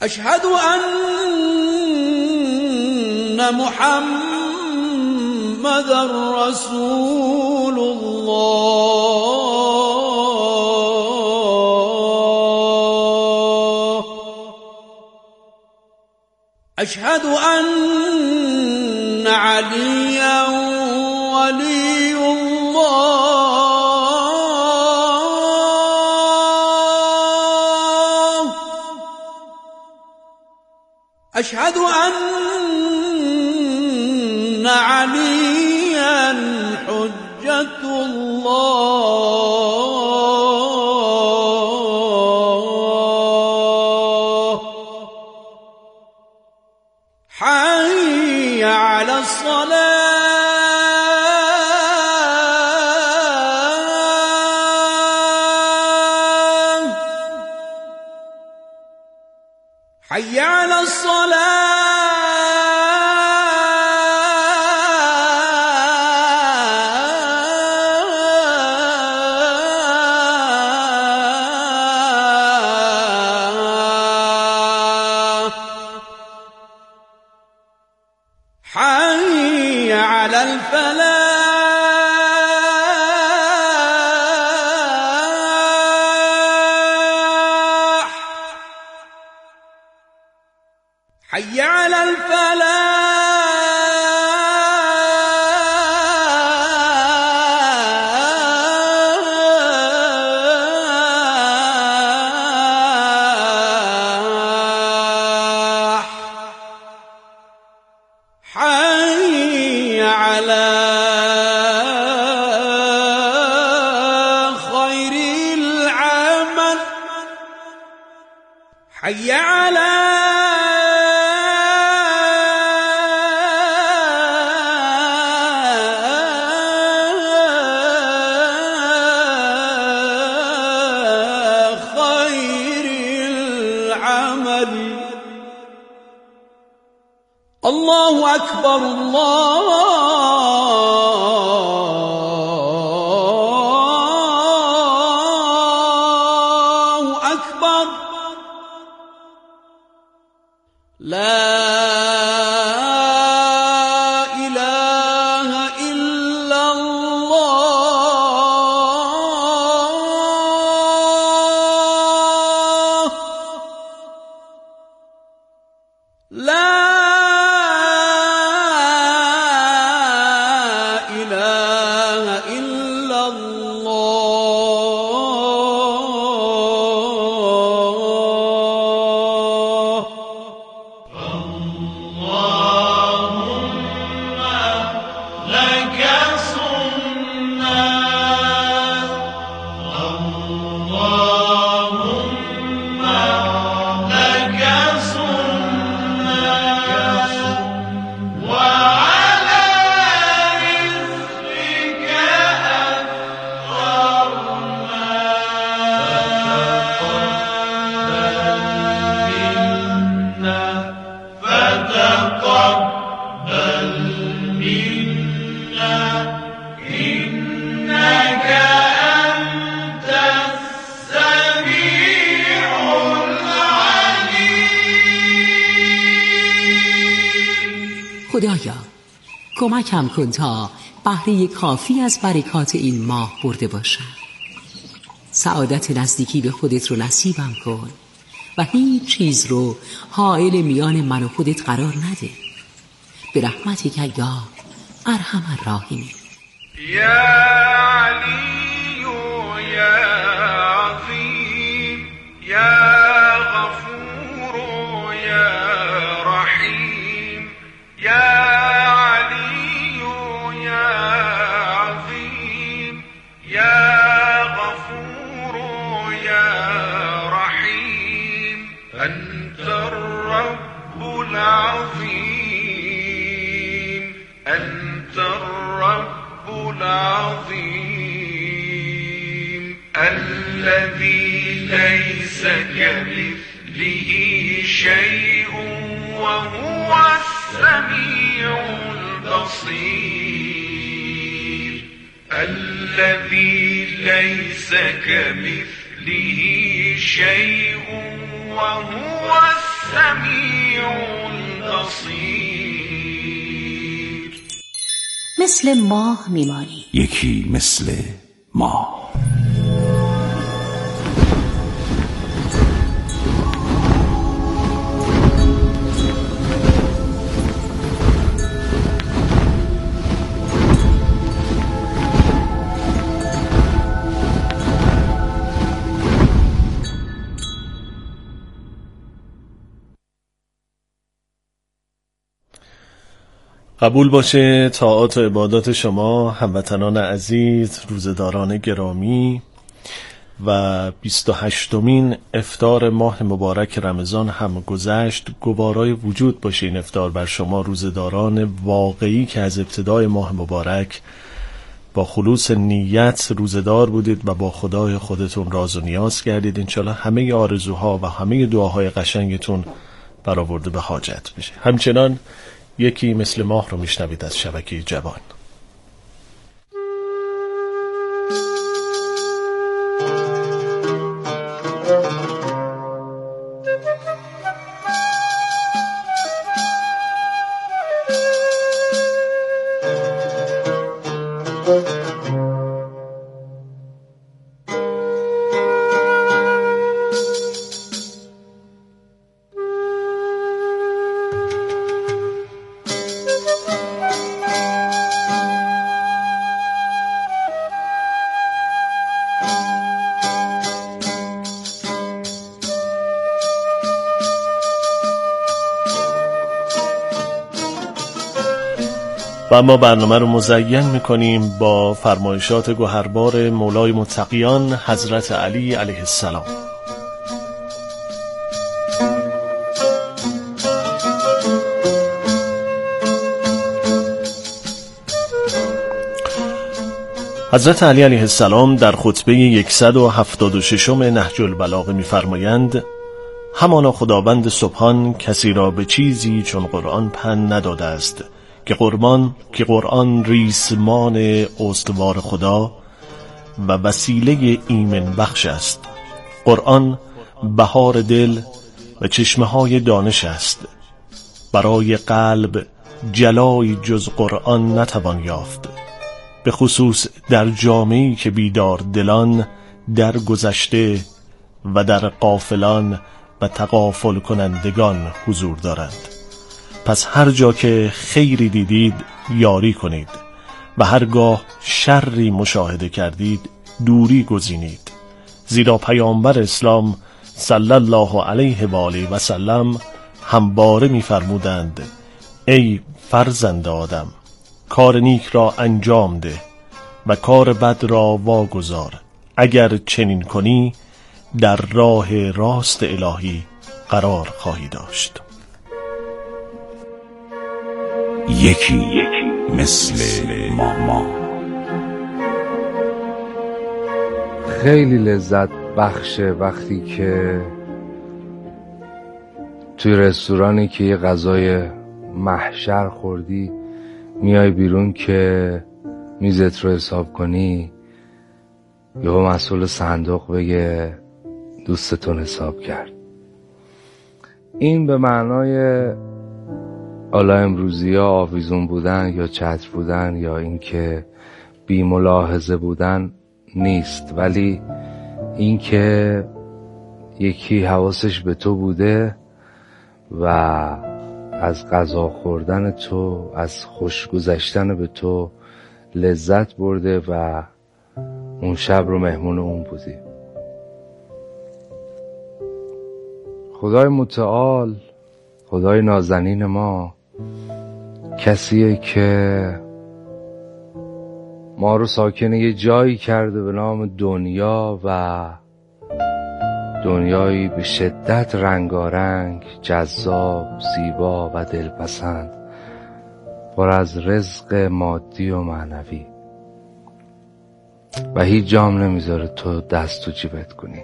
أشهد أن محمدًا رسول الله. أشهد أن عليًا ولي الله. أشهد أن عليًا حجة الله. حي على الصلاة. حي على الصلاة. حي على الفلاح. حي على الفلاح. حي على خير العمل. حي على خير العمل. الله أكبر. الله أكبر. لا إله إلا الله. لا إله إلا الله. اللهم لك صمنا. اللهم لك صمنا وعلى رزقك أفطرنا. فتقبل منا إنك أنت السميع العليم. خدایا کمکم کن تا بهره کافی از برکات این ماه برده باشم. سعادت نزدیکی به خودت رو نصیبم کن و هیچ چیز رو حائل میان من و خودت قرار نده. به رحمتک یا ارحم الراحمین. یا علی یا عظیم یا غفور یا رحیم. یا علی یا عظیم یا غفور یا رحیم. أنت الرب العظيم. أنت الرب العظيم الذي ليس كمثله شيء وهو السميع البصير. الذي ليس كمثله شيء وهو السميع سمیع بصیر. مثل ماه میمانی. یکی مثل ماه. قبول باشه طاعات و عبادات شما هموطنان عزیز، روزداران گرامی، و 28مین افطار ماه مبارک رمضان هم گذشت. گوارای وجود باشه این افطار بر شما روزداران واقعی که از ابتدای ماه مبارک با خلوص نیت روزدار بودید و با خدای خودتون راز و نیاز کردید. انشالله همه آرزوها و همه دعاهای قشنگتون برآورده به حاجت بشه. همچنان یکی مثل ماه رو میشنوید از شبکه جوان. و ما برنامه رو مزین میکنیم با فرمایشات گوهربار مولای متقیان حضرت علی علیه السلام. حضرت علی علیه السلام در خطبه 176 نهج البلاغه میفرمایند: همانا خداوند سبحان کسی را به چیزی چون قرآن پند نداده است که قرآن ریسمان استوار خدا و وسیله ایمن بخش است. قرآن بهار دل و چشمه های دانش است. برای قلب جلای جز قرآن نتوان یافت، به خصوص در جامعه‌ای که بیدار دلان در گذشته و در غافلان و تغافل کنندگان حضور دارند. پس هر جا که خیری دیدید یاری کنید و هرگاه شری مشاهده کردید دوری گزینید، زیرا پیامبر اسلام صلی الله علیه و آله و سلم همواره می‌فرمودند: ای فرزند آدم، کار نیک را انجام ده و کار بد را واگذار. اگر چنین کنی در راه راست الهی قرار خواهی داشت. یکی مثل ما. خیلی لذت بخشه وقتی که توی رستورانی که یه غذای محشر خوردی میای بیرون که میزت رو حساب کنی، یهو مسئول صندوق بگه دوستتون حساب کرد. این به معنای حالا امروزی ها آویزون بودن یا چتر بودن یا اینکه بی ملاحظه بودن نیست، ولی اینکه یکی حواسش به تو بوده و از غذا خوردن تو، از خوش گذشتن به تو لذت برده و اون شب رو مهمون اون بودی. خدای متعال، خدای نازنین ما کسیه که ما رو ساکن یه جایی کرده به نام دنیا و دنیایی به شدت رنگارنگ، جذاب، زیبا و دلپسند، پر از رزق مادی و معنوی و هیچ جام نمیذاره تو دست تو جیبت کنی.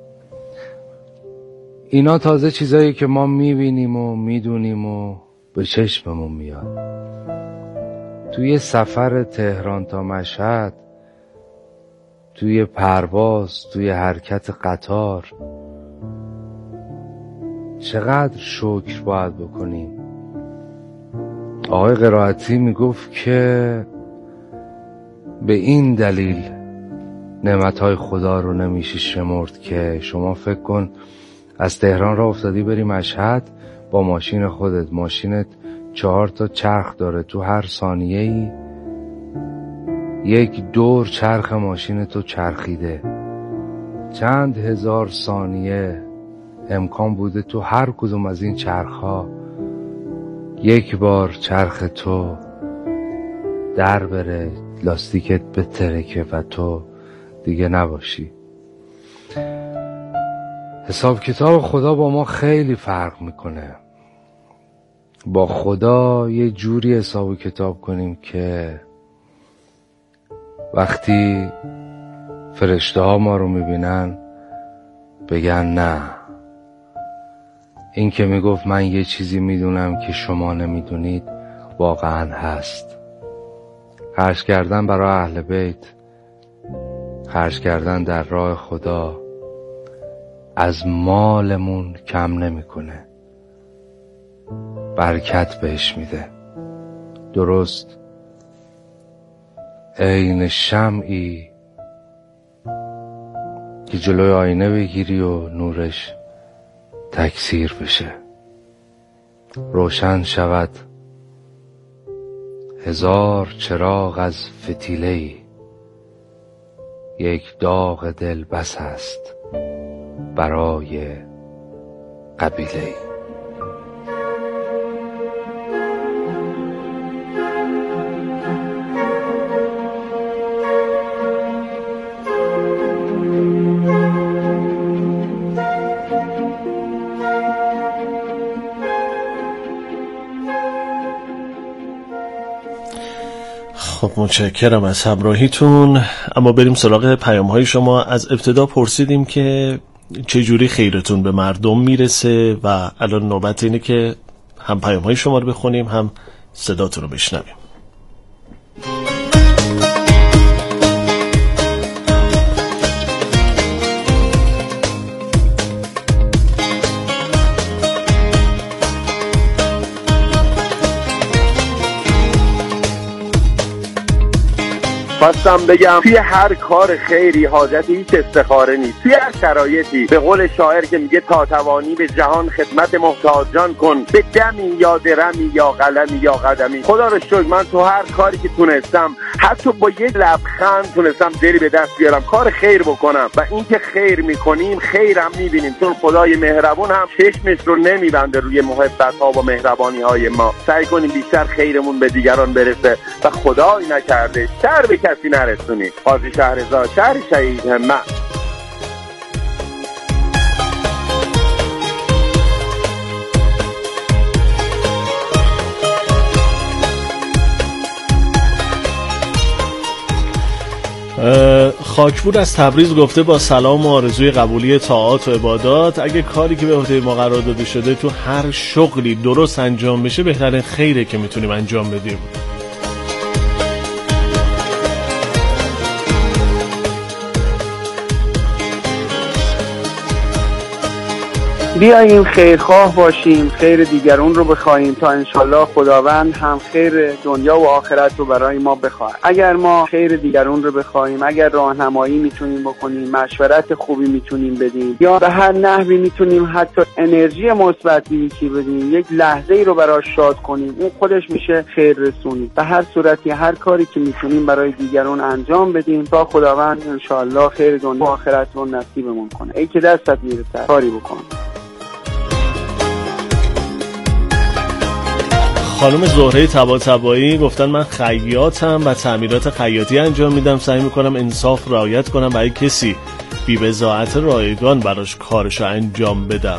اینا تازه چیزایی که ما میبینیم و میدونیم و به چشممون میاد. توی سفر تهران تا مشهد، توی پرواز، توی حرکت قطار، چقدر شکر باید بکنیم. آقای قرائتی میگفت که به این دلیل نعمتهای خدا رو نمیشه شمرد که شما فکر کن از تهران راه افتادی بری مشهد با ماشین خودت، ماشینت 4 تا چرخ داره، تو هر ثانیه‌ای 1 دور چرخ ماشین تو چرخیده، چند هزار ثانیه امکان بوده تو هر کدوم از این چرخها 1 بار چرخ تو در بره، لاستیکت بترکه و تو دیگه نباشی. حساب کتاب خدا با ما خیلی فرق میکنه. با خدا یه جوری حساب کتاب کنیم که وقتی فرشته ها ما رو میبینن بگن نه، این که میگفت من یه چیزی میدونم که شما نمیدونید واقعا هست. خرج کردن برای اهل بیت، خرج کردن در راه خدا از مالمون کم نمیکنه، برکت بهش میده. درست عین شمعی که جلوی آینه بگیری و نورش تکثیر بشه، روشن شود 1000 چراغ از فتیله‌ای، 1 داغ دل بس است برای قبیله‌ای. خب متشکرم از همراهیتون. اما بریم سراغ پیام‌های شما. از ابتدا پرسیدیم که چجوری خیرتون به مردم میرسه و الان نوبت اینه که هم پیام‌های شما رو بخونیم هم صداتون رو بشنویم. خواستم بگم توی هر کار خیری حاجت هیچ استخاره نیست. توی هر شرایطی به قول شاعر که میگه تا توانی به جهان خدمت محتاجان کن، به دمی یا درمی یا قلمی یا قدمی. خدا رو شکر من تو هر کاری که تونستم، حتی با یک لبخند تونستم دلی به دست بیارم، کار خیر بکنم. و این که خیر میکنیم خیرم میبینیم، چون خدای مهربون هم چشمش رو نمیبنده روی محبت ها و مهربانی های ما. سعی کنیم بیشتر خیرمون به دیگران برسه و خدایی نکرده شر به کسی نرسونی. قاضی شهرزاد، شهر شهید همت. خاکپور از تبریز گفته با سلام و آرزوی قبولی طاعات و عبادات، اگه کاری که به عهده ما قرار داده شده تو هر شغلی درست انجام بشه بهترین خیره که میتونیم انجام بدیم. بیاییم خیرخواه باشیم، خیر دیگرون رو بخوایم تا انشالله خداوند هم خیر دنیا و آخرت رو برای ما بخواهد. اگر ما خیر دیگرون رو بخوایم، اگر راهنمایی میتونیم بکنیم، مشورت خوبی میتونیم بدیم، یا به هر نحوی میتونیم حتی انرژی مثبتی یکی بدیم، یک لحظه ای رو براش شاد کنیم، اون خودش میشه خیر رسونی. به هر صورتی هر کاری که میتونیم برای دیگران انجام بدیم تا خداوند انشالله خیر دنیا و آخرت رو نصیبمون کنه. ای که دستت میرسه کاری بکن. خانم زهره طباطبایی گفتن من خیاطم و تعمیرات خیاطی انجام میدم، سعی میکنم انصاف رعایت کنم و اگه کسی بی بضاعت رایگان براش کارشو انجام بدم.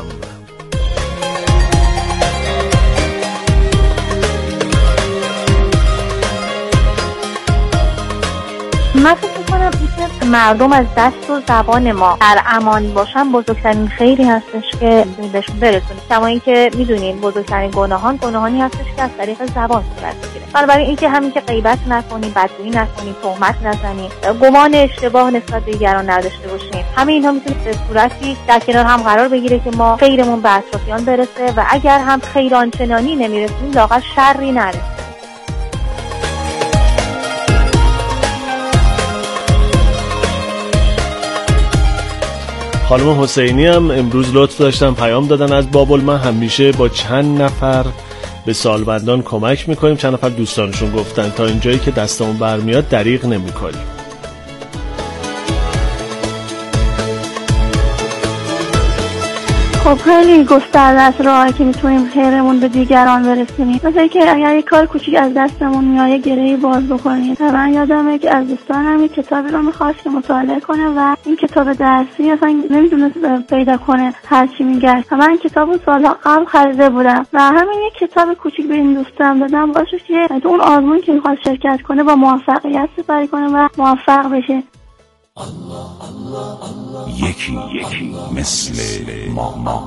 من فکر میکنم اینکه مردم از دست و زبان ما در امان باشن بزرگترین خیری هستش که بهشون برسونیم. کما اینکه میدونین بزرگترین گناهانی هستش که از طریق زبان صورت میگیره. بنابراین اینکه همین که غیبت نکنیم، بدگویی نکنیم، تهمت نزنیم، گمان اشتباه نسبت به دیگران نداشته باشیم، همه اینها میتونه به صورتی در کنار هم قرار بگیره که ما خیرمون به اطرافیان برسه و اگر هم خیر آنچنانی نمیرسیم لااقل شری نرسه. خانم حسینی هم امروز لطف داشتن پیام دادن از بابل. من همیشه با چند نفر به سالمندان کمک میکنیم، چند نفر دوستانشون گفتن تا اینجایی که دستمون برمیاد دریغ نمیکنیم. خب خیلی گسترده است راهی که میتونیم خیرمون به دیگران برسونیم. مثلا که اگر یک کار کوچیک از دستمون میاد یه گرهی باز بکنیم. من یادمه که از دوستانم یک کتابی رو میخواست که مطالعه کنه و این کتاب درسی اصلا نمیدونست پیدا کنه هر چی میگشت. من کتابو سالها قبل خریده بودم و همین یک کتاب کوچیک به این دوستم دادم باعث شد که تو اون آزمون که میخواد شرکت کنه با موفقیت سپری کنه و موفق بشه. یکی مثل ما.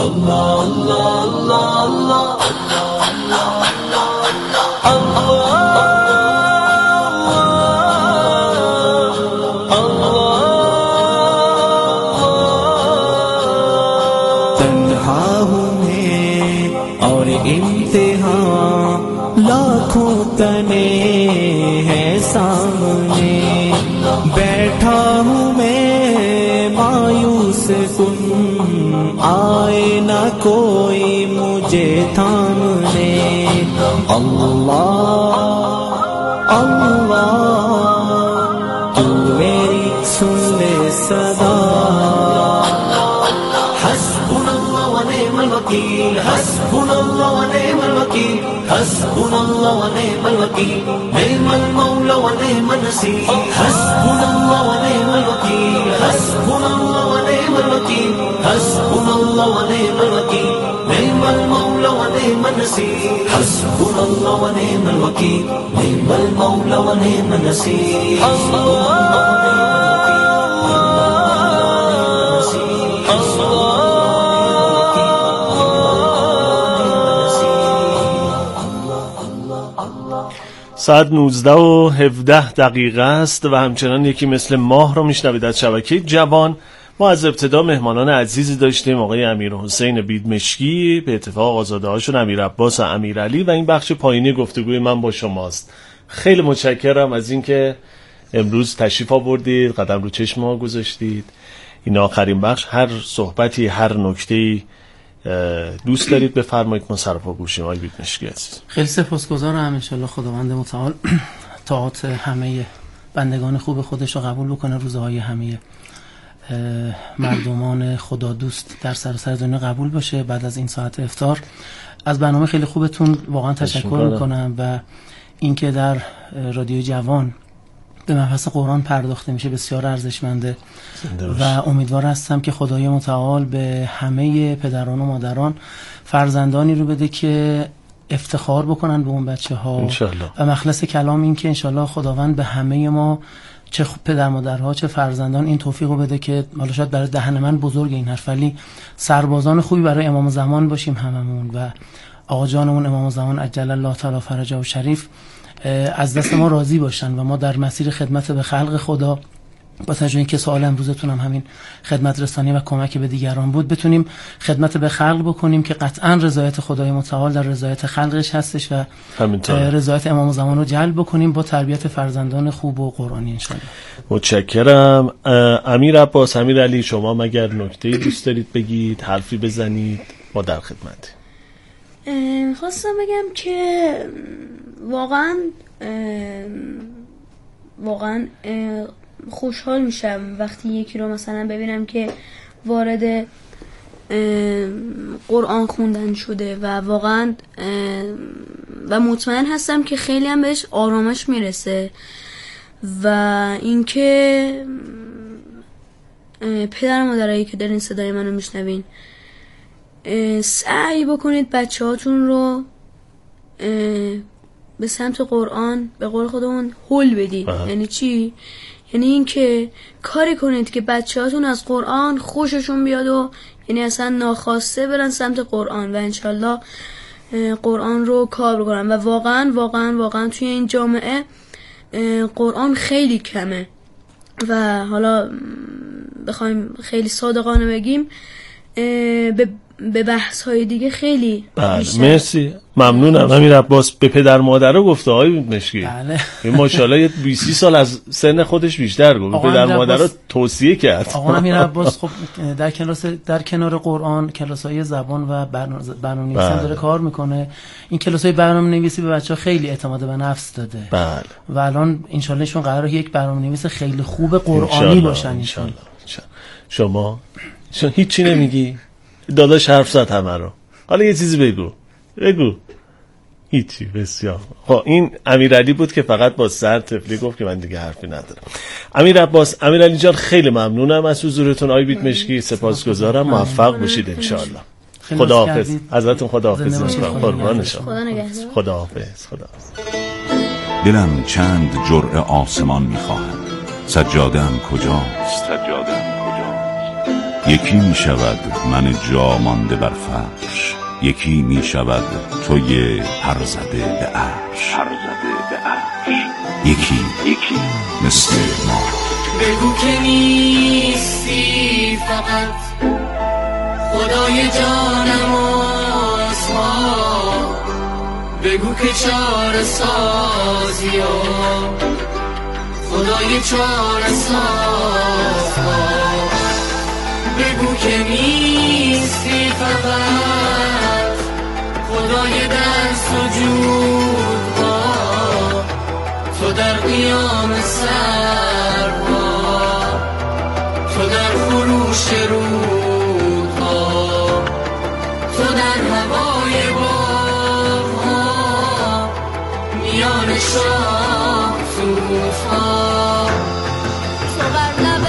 तन्हा हूँ मैं और इम्तिहान लाखों तने है सामने बैठा हूँ मैं मायूस कुन आए ना कोई मुझे थामने अल्लाह अल्लाह तू मेरी सुन ले सदा हस्बुनल्लाह व निअमल वकील हस्बुनल्लाह व निअमल वकील हस्बुनल्लाह व निअमल वकील निअमल मौला व निअमल नसीर हस्बुनल्लाह व निअमल वकील हस्बुनल्लाह व निअमल वकील हस्बुनल्लाह व निअमल वकील निअमल मौला व निअमल नसीर हस्बुनल्लाह व निअमल वकील निअमल मौला व निअमल नसीर ساعت 19:17 است و همچنان یکی مثل ماه رو میشنوید از شبکه جوان. ما از ابتدا مهمانان عزیزی داشتیم، آقای امیرحسین بیدمشکی، به اتفاق آزاده هاشون امیر عباس و امیرعلی، و این بخش پایینی گفتگوی من با شماست. خیلی متشکرم از اینکه امروز تشریف آوردید، قدم رو چشم ما گذاشتید. این آخرین بخش، هر صحبتی هر نکته‌ای دوست دارید بفرمایید، ما سرپا گوشیم. آقای بیدمشکی عزیز خیلی سپاسگزارم. ان شاءالله خداوند متعال طاعات همه بندگان خوب خودش رو قبول بکنه، روزهای همه مردمان خدا دوست در سراسر دنیا قبول باشه. بعد از این ساعت افطار از برنامه خیلی خوبتون واقعا تشکر میکنم و اینکه در رادیو جوان به مبحث قرآن پرداخته میشه بسیار ارزشمنده و امیدوار هستم که خدای متعال به همه پدران و مادران فرزندانی رو بده که افتخار بکنن به اون بچه ها و مخلص کلام این که انشالله خداوند به همه ما چه پدر مادرها چه فرزندان این توفیق رو بده که حالا شاید برای دهن من بزرگ این حرف ولی سربازان خوبی برای امام زمان باشیم هممون و آقا جانمون امام زمان عجل الله تعالی فرجه و شریف از دست ما راضی باشن و ما در مسیر خدمت به خلق خدا با توجه اینکه سوال امروزتون هم همین خدمت رسانی و کمک به دیگران بود بتونیم خدمت به خلق بکنیم که قطعا رضایت خدای متعال در رضایت خلقش هستش و رضایت امام زمان رو جلب بکنیم با تربیت فرزندان خوب و قرآنی انشاءالله. متشکرم. امیر عباس، امیرعلی، شما مگر نکته‌ای دوست دارید بگید، حرفی بزنید؟ ما در خدمت. خواستم بگم که واقعا خوشحال میشم وقتی یکی رو مثلا ببینم که وارد قرآن خوندن شده و واقعا و مطمئن هستم که خیلی هم بهش آرامش میرسه و اینکه پدر مادرایی که دارین صدای منو میشنوین سعی بکنید بچه هاتون رو به سمت قرآن به قول خودمون هول بدید. یعنی چی؟ یعنی این که کاری کنید که بچه‌هاتون از قرآن خوششون بیاد و یعنی اصلا ناخواسته برن سمت قرآن و انشالله قرآن رو کار بکنن. و واقعا توی این جامعه قرآن خیلی کمه و حالا بخوایم خیلی صادقانه بگیم به بحث های دیگه خیلی بیشتر. مرسی، ممنونم. امیر عباس به پدر مادرها گفته آقای مشکی این ماشاءالله یه 20 سال از سن خودش بیشتر گفت، پدر مادرها توصیه کرد. آقا امیر عباس خب در کنار قرآن کلاس‌های زبان و برنامه‌نویسی هم داره کار میکنه. این کلاس‌های برنامه‌نویسی به بچه‌ها خیلی اعتماد به نفس داده. بله. و الان ان شاء الله ایشون قراره یک برنامه‌نویس خیلی خوب قرآنی باشن ان شاء الله. شما هیچی نمیگی؟ داداش حرف زد همه رو. حالا یه چیزی بگو. هیچی. بسیار خب. این امیرعلی بود که فقط با سر تفلی گفت که من دیگه حرفی ندارم. امیر عباس، امیرعلی جان خیلی ممنونم از حضورتون. آقای بیت مشکی سپاسگزارم. موفق باشید ان شاء الله. خداحافظ. ازتون خداحافظی می‌کنم. قربان شما. خداحافظ. دلم چند جرعه آسمان می‌خواهد. سجاده‌ام کجاست؟ یکی می شود من جا مانده بر فرش، یکی می شود توی پر زده به عرش، یکی مثل ما. بگو که نیستی فقط خدای جانم آسمان، بگو که چاره سازی و خدای چاره ساز، بگو که نیستی فقط خدای در سجود با تو، در قیام سرها، تو در خروش روحها، تو در هوای باغها، میان شاه سوزها، تو بر لب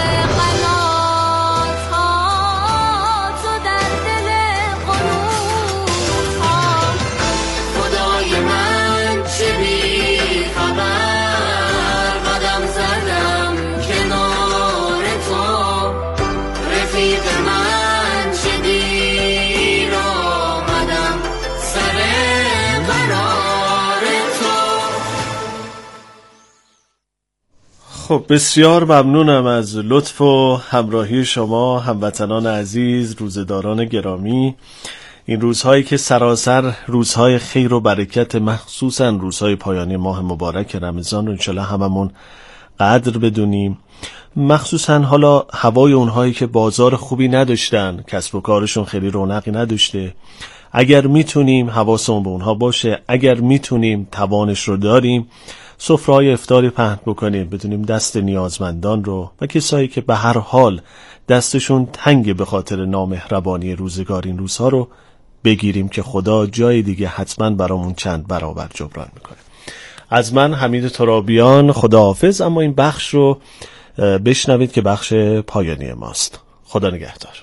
خب بسیار ممنونم از لطف و همراهی شما هموطنان عزیز، روزداران گرامی. این روزهایی که سراسر روزهای خیر و برکت، مخصوصا روزهای پایانی ماه مبارک رمضان رو انشالله هممون قدر بدونیم. مخصوصا حالا هوای اونهایی که بازار خوبی نداشتن، کسب و کارشون خیلی رونقی نداشته، اگر میتونیم حواسمون به اونها باشه، اگر میتونیم توانش رو داریم سفره‌های افطاری پهن بکنیم، بدونیم دست نیازمندان رو و کسایی که به هر حال دستشون تنگ به خاطر نامهربانی روزگار این روزها رو بگیریم که خدا جای دیگه حتما برامون چند برابر جبران میکنه. از من حمید ترابیان خداحافظ. اما این بخش رو بشنوید که بخش پایانی ماست. خدا نگهدار.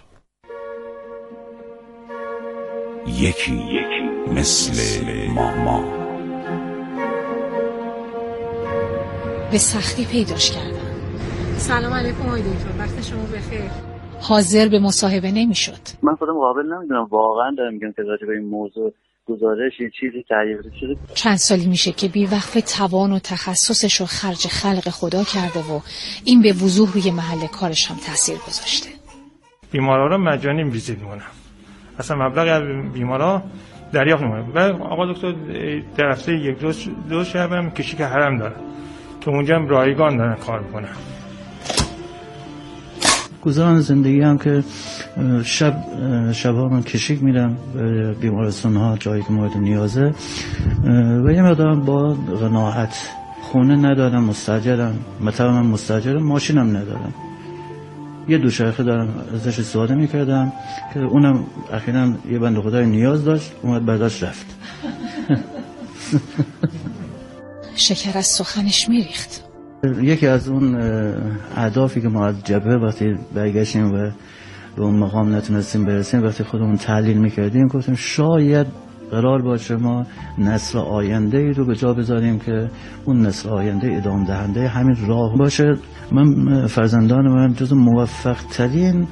یکی مثل ما به سختی پیداش کردم. سلام علیکم آقای دکتر، وقت شما بخیر. حاضر به مصاحبه نمیشد. من خودم قابل نمیدونم، واقعا دارم میگم که راجع به این موضوع گزارش یه چیزی تهیه شده. چند سالی میشه که بی‌وقفه توان و تخصصش رو خرج خلق خدا کرده و این به وضوح روی محل کارش هم تاثیر گذاشته. بیمارا رو مجانی ویزیت میکنم، اصلا مبلغی از بیمارا دریافت میکنم. و آقا دکتر در هفته یک دو شبم کشیک حرم دارم که اونجا هم رایگان دارن کار میکنن. گذران زندگی هم که شبها من کشیک میرم به بیمارستان ها، جایی که مورد نیازه و یه مقدار با قناعت. خونه ندارم، مستاجرم، مثلا من مستاجرم، ماشینم ندارم. یه دوچرخه دارم ازش استفاده میکردم که اونم اخیراً یه بنده خدای نیاز داشت، اومد برداشت رفت. شکر از سخنش میریخت. یکی از اون اهدافی که ما از جبهه وقتی برگشتیم و به اون مقام نتونستیم برسیم، وقتی خودمون تحلیل میکردیم گفتیم شاید قرار باشه ما نسل آینده ای رو به جا بذاریم که اون نسل آینده ادامه دهنده همین راه باشه. من فرزندان من جز موفق ترین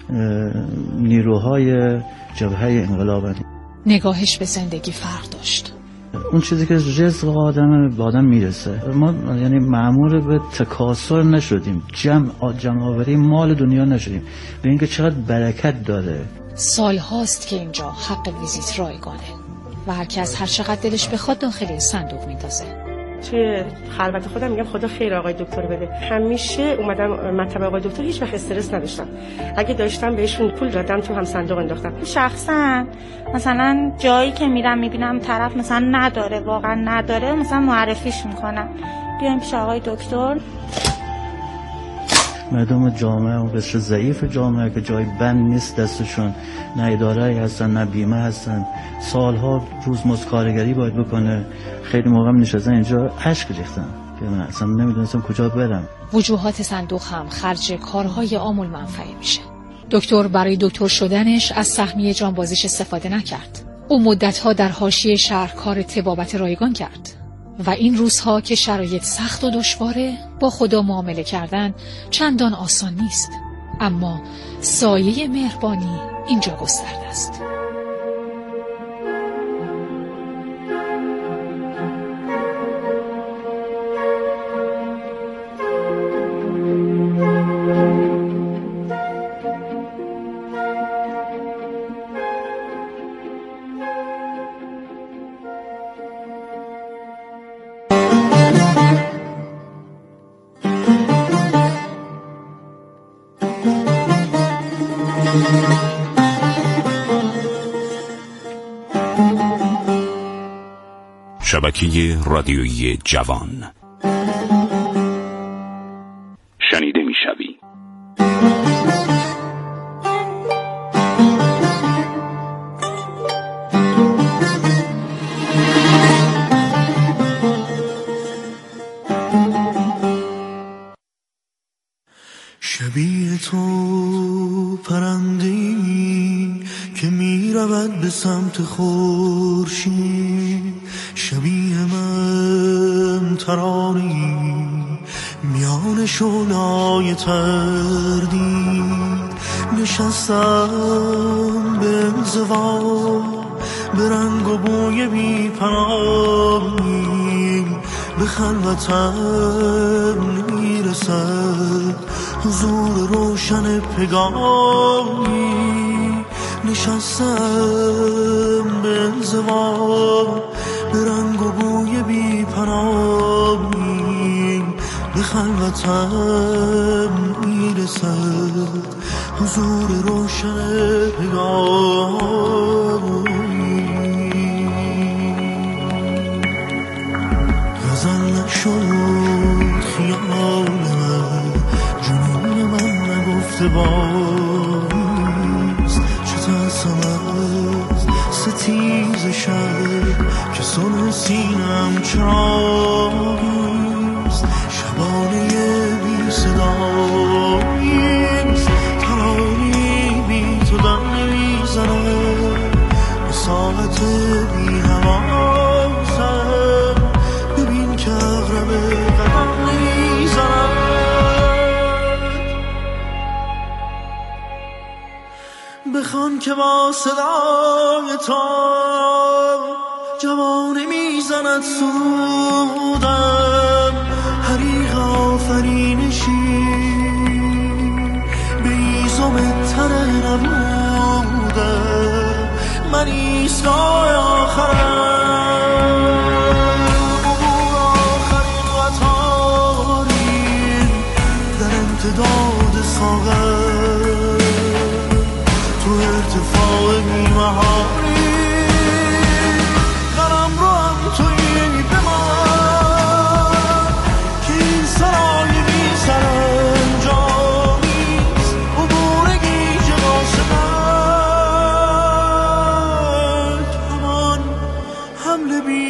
نیروهای جبهه انقلاب. نگاهش به زندگی فرق داشت. اون چیزی که رزق آدم به آدم میرسه، ما یعنی مأمور به تکاثر نشدیم، جمع آوری مال دنیا نشدیم، به اینکه چقدر برکت داره. سال هاست که اینجا حق ویزیت رایگانه و هر کس هر چقدر دلش بخواد داخل صندوق میندازه. توی خلوت خودم میگم خدا خیر آقای دکتر بده. همیشه اومدم مطب آقای دکتر، هیچ وقت استرس نداشتم. اگه داشتم بهشون پول دادم، تو هم صندوق انداختم. شخصا مثلا جایی که میرم میبینم طرف مثلا نداره، واقعا نداره، مثلا معرفیش میکنم بیایم پیش آقای دکتر. مردم جامعه و بسیار ضعیف جامعه که جای بند نیست دستشون، نه اداره هستن نه بیمه هستن، سالها روزمزد کارگری باید بکنه. خیلی موقع نشستن اینجا اشک ریختن که من اصلا نمیدونستم کجا برم. وجوهات صندوق هم خرج کارهای عام المنفعه میشه. دکتر برای دکتر شدنش از سهمیه جانبازیش استفاده نکرد. او مدتها در حاشیه شهر کار طبابت رایگان کرد و این روزها که شرایط سخت و دشواره، با خدا معامله کردن چندان آسان نیست، اما سایه مهربانی اینجا گسترده است. شبکه رادیویی جوان شنیده میشوی. شبیه تو پرنده‌ای که میرود به سمت خورشید، شبیه من ترانه‌ای میان شعله‌های تردید، نشستم به انزوا به رنگ و بوی بی پناهی، به خلوتم میرسد حضور روشن پگاهی، نشستم به انزوا به رنگ و بوی بی پناهی، به خلوتم میرسد حضور روشن پگاهی. غزل نشد خیال من، جنون من نگفته باز، چه ترسم از ستیز شب که سن سینم چراغیست، شبانه بی صداییست، ترانی بی تو دم نمیزنم، به ساعت بی حواسم ببین که اغرب قدم نمیزنم. بخوان که با صدای تو جوانه میزند سودم، حریق آفرینشی به ایزم تره نبودم، من ایستگاه آخرم، عبور آخرین قطاری در امتداد ساغر، تو ارتفاع بی‌محالی قلم رو هم تویی به من که این سرای بی سرانجامیست، عبور گیج قاصدک، همان حمله بی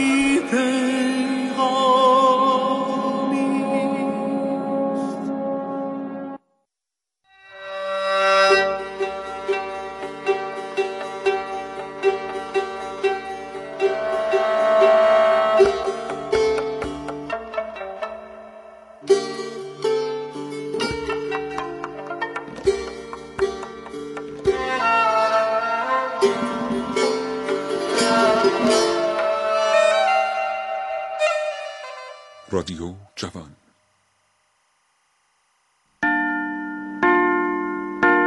پیغامیست. رادیو جوان.